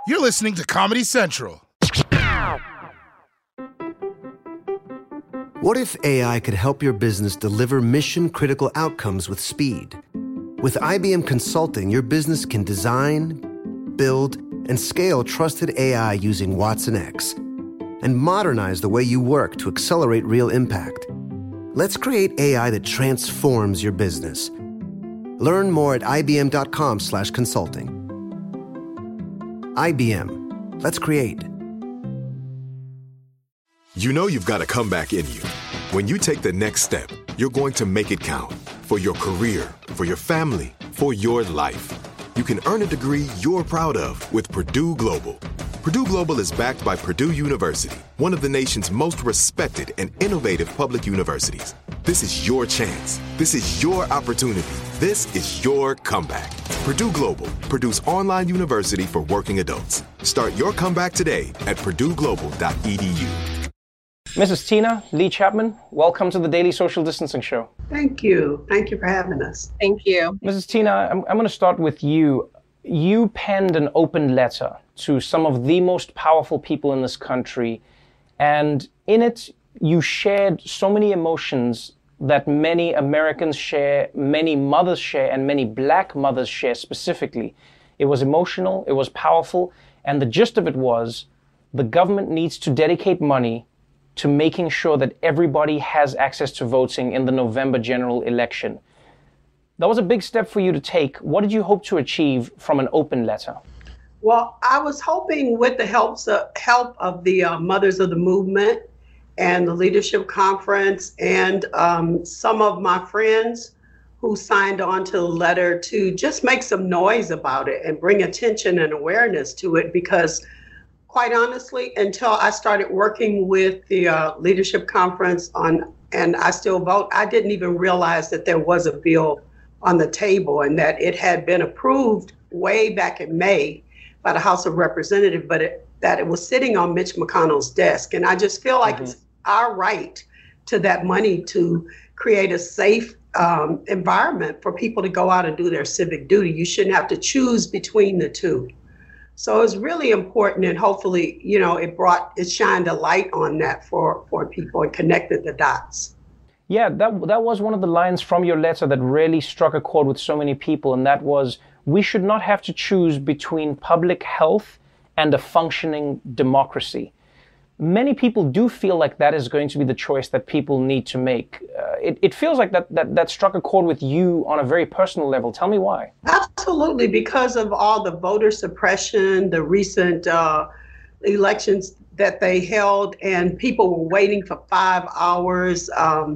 You're listening to Comedy Central. What if AI could help your business deliver mission-critical outcomes with speed? With IBM Consulting, your business can design, build, and scale trusted AI using Watson X, and modernize the way you work to accelerate real impact. Let's create AI that transforms your business. Learn more at ibm.com/consulting. IBM. Let's create. You know you've got a comeback in you. When you take the next step, you're going to make it count. For your career, for your family, for your life. You can earn a degree you're proud of with Purdue Global. Purdue Global is backed by Purdue University, one of the nation's most respected and innovative public universities. This is your chance. This is your opportunity. This is your comeback. Purdue Global, Purdue's online university for working adults. Start your comeback today at purdueglobal.edu. Mrs. Tina Lee Chapman, welcome to the Daily Social Distancing Show. Thank you. Thank you for having us. Thank you. Mrs. Tina, I'm going to start with you. You penned an open letter to some of the most powerful people in this country, and in it, you shared so many emotions that many Americans share, many mothers share, and many Black mothers share specifically. It was emotional, it was powerful, and the gist of it was the government needs to dedicate money to making sure that everybody has access to voting in the November general election. That was a big step for you to take. What did you hope to achieve from an open letter? Well, I was hoping with the help of the Mothers of the Movement and the Leadership Conference and some of my friends who signed on to the letter to just make some noise about it and bring attention and awareness to it, because quite honestly, until I started working with the Leadership Conference on And I Still Vote, I didn't even realize that there was a bill on the table and that it had been approved way back in May by the House of Representatives, but that it was sitting on Mitch McConnell's desk. And I just feel like it's our right to that money to create a safe environment for people to go out and do their civic duty. You shouldn't have to choose between the two. So it's really important, and hopefully, you know, it shined a light on that for people and connected the dots. Yeah, that was one of the lines from your letter that really struck a chord with so many people, and that was, we should not have to choose between public health and a functioning democracy. Many people do feel like that is going to be the choice that people need to make. It feels like that struck a chord with you on a very personal level. Tell me why. Absolutely, because of all the voter suppression, the recent elections that they held, and people were waiting for 5 hours.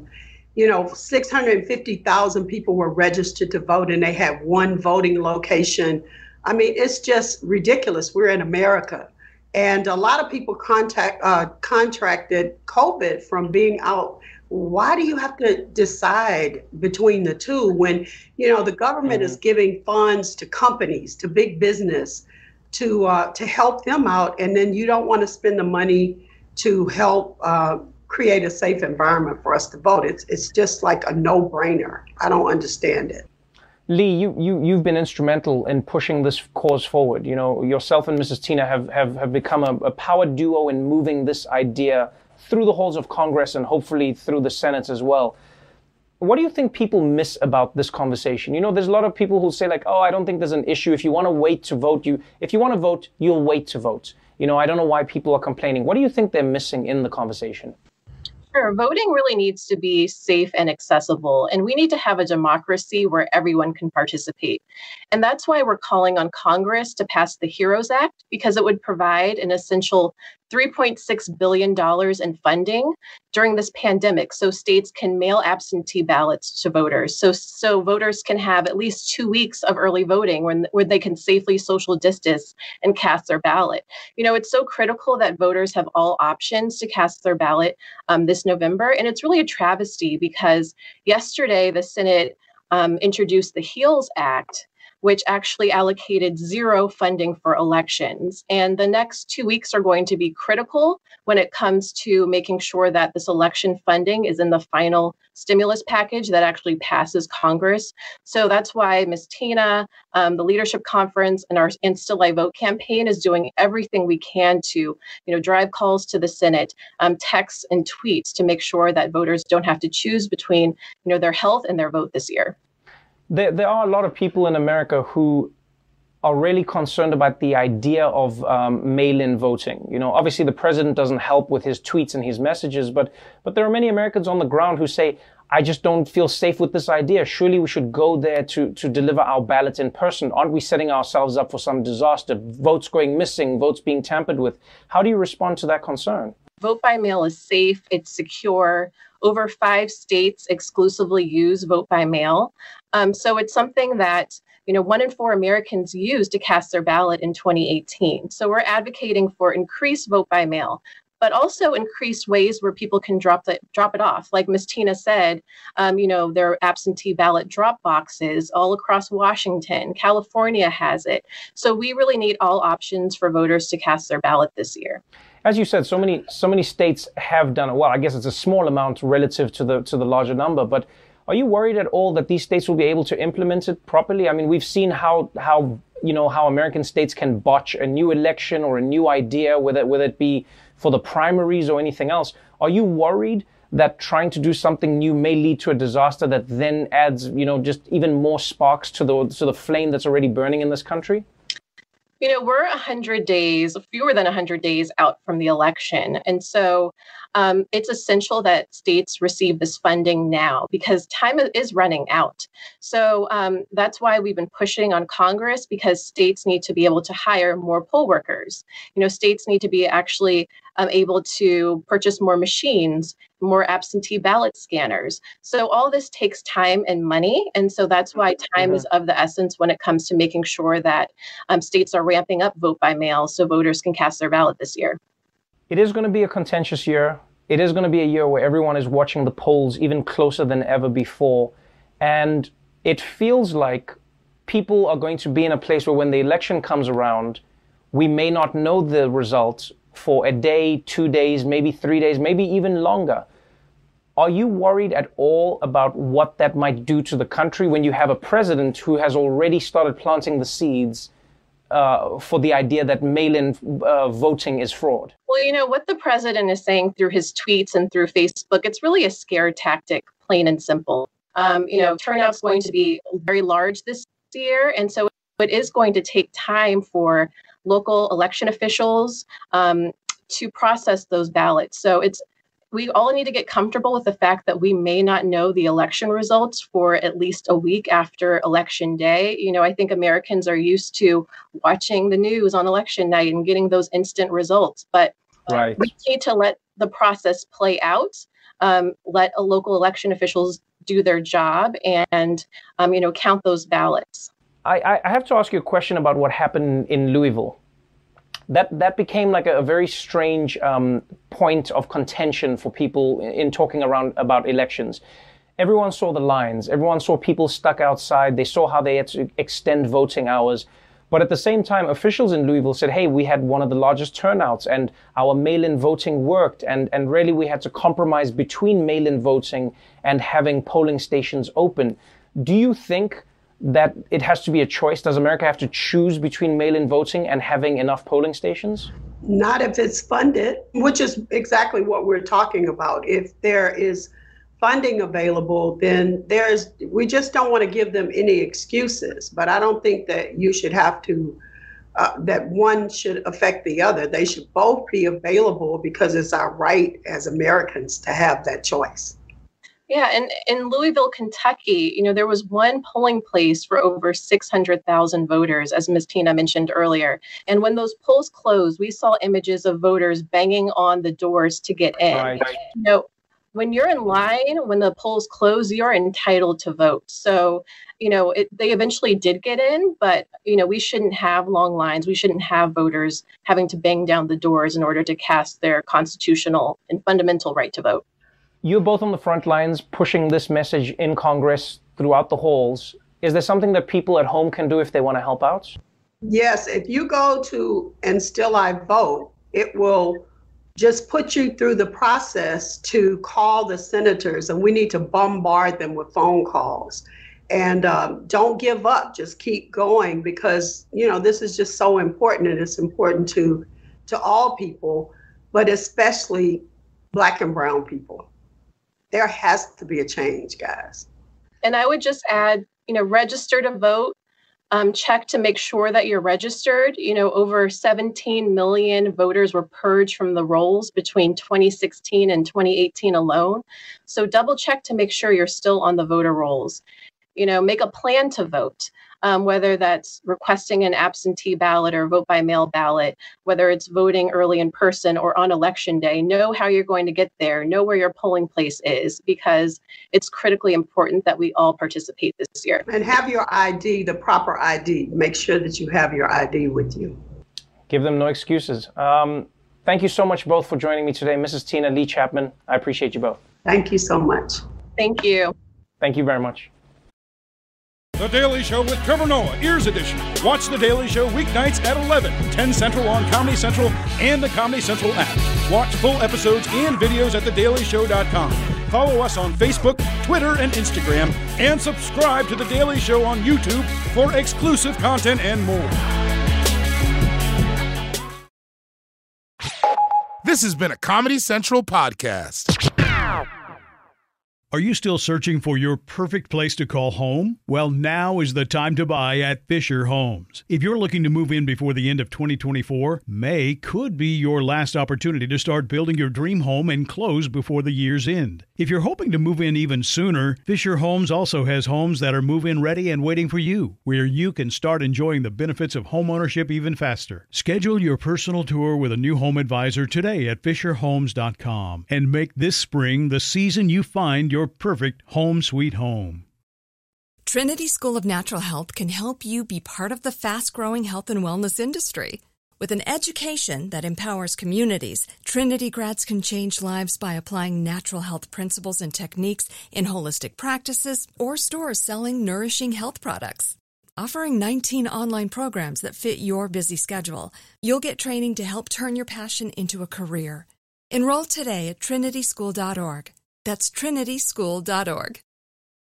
650,000 people were registered to vote, and they had one voting location. I mean, it's just ridiculous. We're in America. And a lot of people contracted COVID from being out. Why do you have to decide between the two when, the government is giving funds to companies, to big business, to help them out, and then you don't want to spend the money to help create a safe environment for us to vote? It's just like a no-brainer. I don't understand it. Lee, you've been instrumental in pushing this cause forward. Yourself and Mrs. Tina have become a power duo in moving this idea through the halls of Congress and hopefully through the Senate as well. What do you think people miss about this conversation? There's a lot of people who say like, oh, I don't think there's an issue. If you want to wait to vote, if you want to vote, you'll wait to vote. I don't know why people are complaining. What do you think they're missing in the conversation? Sure. Voting really needs to be safe and accessible, and we need to have a democracy where everyone can participate. And that's why we're calling on Congress to pass the HEROES Act, because it would provide an essential $3.6 billion in funding during this pandemic so states can mail absentee ballots to voters. So voters can have at least 2 weeks of early voting where they can safely social distance and cast their ballot. It's so critical that voters have all options to cast their ballot this November. And it's really a travesty because yesterday the Senate introduced the HEALS Act, which actually allocated zero funding for elections. And the next 2 weeks are going to be critical when it comes to making sure that this election funding is in the final stimulus package that actually passes Congress. So that's why Ms. Tina, the Leadership Conference, and Still I Vote campaign is doing everything we can to, drive calls to the Senate, texts and tweets to make sure that voters don't have to choose between, their health and their vote this year. There are a lot of people in America who are really concerned about the idea of mail-in voting. Obviously the president doesn't help with his tweets and his messages, but there are many Americans on the ground who say, I just don't feel safe with this idea. Surely we should go there to deliver our ballots in person. Aren't we setting ourselves up for some disaster? Votes going missing, votes being tampered with. How do you respond to that concern? Vote by mail is safe, it's secure. Over 5 states exclusively use vote by mail. So it's something that 1 in 4 Americans used to cast their ballot in 2018. So we're advocating for increased vote by mail, but also increased ways where people can drop it off. Like Ms. Tina said, there are absentee ballot drop boxes all across Washington. California has it. So we really need all options for voters to cast their ballot this year. As you said, so many states have done it. Well, I guess it's a small amount relative to the larger number, but are you worried at all that these states will be able to implement it properly? I mean, we've seen how American states can botch a new election or a new idea, whether it be for the primaries or anything else. Are you worried that trying to do something new may lead to a disaster that then adds, just even more sparks to the flame that's already burning in this country? We're 100 days, fewer than 100 days out from the election. And so it's essential that states receive this funding now because time is running out. So that's why we've been pushing on Congress, because states need to be able to hire more poll workers. States need to be actually able to purchase more machines, more absentee ballot scanners. So all this takes time and money. And so that's why time is of the essence when it comes to making sure that states are ramping up vote by mail so voters can cast their ballot this year. It is going to be a contentious year. It is going to be a year where everyone is watching the polls even closer than ever before. And it feels like people are going to be in a place where when the election comes around, we may not know the results for a day, 2 days, maybe 3 days, maybe even longer. Are you worried at all about what that might do to the country when you have a president who has already started planting the seeds for the idea that mail-in voting is fraud? Well, what the president is saying through his tweets and through Facebook, it's really a scare tactic, plain and simple. Turnout's going to be very large this year. And so it is going to take time for local election officials to process those ballots. So we all need to get comfortable with the fact that we may not know the election results for at least a week after election day. I think Americans are used to watching the news on election night and getting those instant results, but right. We need to let the process play out, let local election officials do their job and, count those ballots. I have to ask you a question about what happened in Louisville. That became like a very strange point of contention for people in talking around about elections. Everyone saw the lines. Everyone saw people stuck outside. They saw how they had to extend voting hours. But at the same time, officials in Louisville said, hey, we had one of the largest turnouts and our mail-in voting worked. And really we had to compromise between mail-in voting and having polling stations open. Do you think that it has to be a choice? Does America have to choose between mail-in voting and having enough polling stations? Not if it's funded, which is exactly what we're talking about. If there is funding available, then we just don't want to give them any excuses. But I don't think that you should have to, that one should affect the other. They should both be available because it's our right as Americans to have that choice. Yeah, and in Louisville, Kentucky, there was one polling place for over 600,000 voters, as Ms. Tina mentioned earlier. And when those polls closed, we saw images of voters banging on the doors to get in. Right. When you're in line, when the polls close, you're entitled to vote. So, they eventually did get in, but, we shouldn't have long lines. We shouldn't have voters having to bang down the doors in order to cast their constitutional and fundamental right to vote. You're both on the front lines pushing this message in Congress throughout the halls. Is there something that people at home can do if they want to help out? Yes, if you go to And Still I Vote, it will just put you through the process to call the senators, and we need to bombard them with phone calls. And don't give up, just keep going, because, you know, this is just so important, and it's important to all people, but especially Black and brown people. There has to be a change, guys. And I would just add, you know, register to vote. Check to make sure that you're registered. You know, over 17 million voters were purged from the rolls between 2016 and 2018 alone. So double check to make sure you're still on the voter rolls. You know, make a plan to vote, whether that's requesting an absentee ballot or vote by mail ballot, whether it's voting early in person or on election day. Know how you're going to get there. Know where your polling place is, because it's critically important that we all participate this year. And have your ID, the proper ID. Make sure that you have your ID with you. Give them no excuses. Thank you so much both for joining me today. Mrs. Tina Lee Chapman, I appreciate you both. Thank you so much. Thank you. Thank you very much. The Daily Show with Trevor Noah, Ears Edition. Watch The Daily Show weeknights at 11, 10 Central on Comedy Central and the Comedy Central app. Watch full episodes and videos at thedailyshow.com. Follow us on Facebook, Twitter, and Instagram, and subscribe to The Daily Show on YouTube for exclusive content and more. This has been a Comedy Central podcast. Are you still searching for your perfect place to call home? Well, now is the time to buy at Fisher Homes. If you're looking to move in before the end of 2024, May could be your last opportunity to start building your dream home and close before the year's end. If you're hoping to move in even sooner, Fisher Homes also has homes that are move-in ready and waiting for you, where you can start enjoying the benefits of homeownership even faster. Schedule your personal tour with a new home advisor today at FisherHomes.com and make this spring the season you find your perfect home sweet home. Trinity School of Natural Health can help you be part of the fast-growing health and wellness industry. With an education that empowers communities, Trinity grads can change lives by applying natural health principles and techniques in holistic practices or stores selling nourishing health products. Offering 19 online programs that fit your busy schedule, you'll get training to help turn your passion into a career. Enroll today at trinityschool.org. That's trinityschool.org.